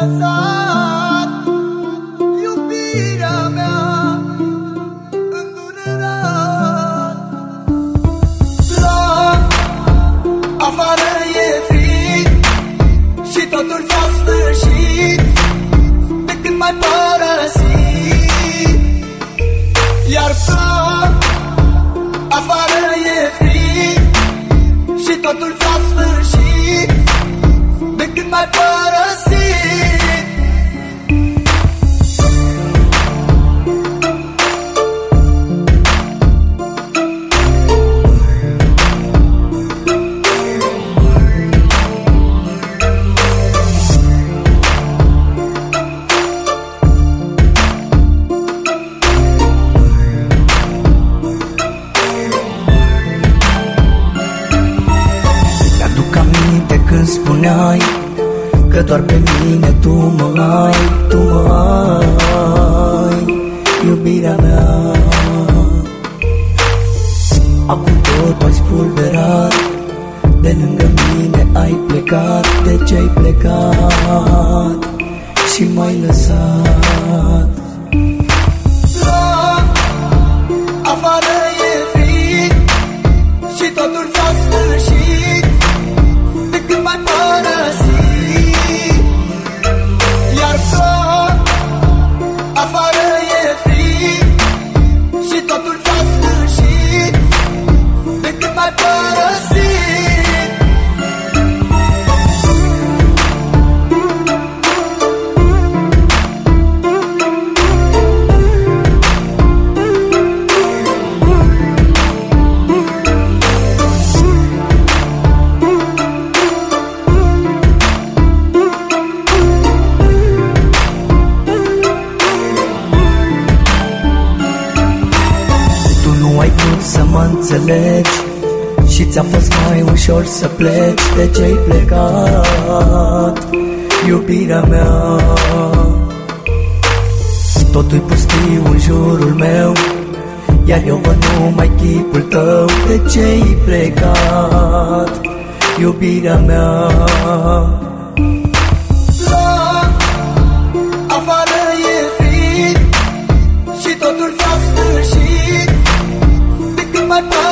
lăsat iubirea mea îndurerat. La afară e frig și totul s-a sfârșit de când m-ai părăsit. Iar afară e frig și totul s-a sfârșit de când m-ai părăsit. Când spuneai că doar pe mine tu mă ai, tu mă ai, iubirea mea. Acum tot ai spulberat, de lângă mine ai plecat. De ce ai plecat și m-ai lăsat? La afară e frig și totul s-a sfârșit de când m-ai părăsit. Iar afară e frig și totul s-a sfârșit de când m-ai părăsit. Ai vrut să mă înțelegi și ți-a fost mai ușor să pleci. De ce-ai plecat, iubirea mea? Totul-i pustiu în jurul meu, iar eu văd numai chipul tău. De ce-ai plecat, iubirea mea? La afară e frig și totul s-a sfârșit de când m-ai părăsit.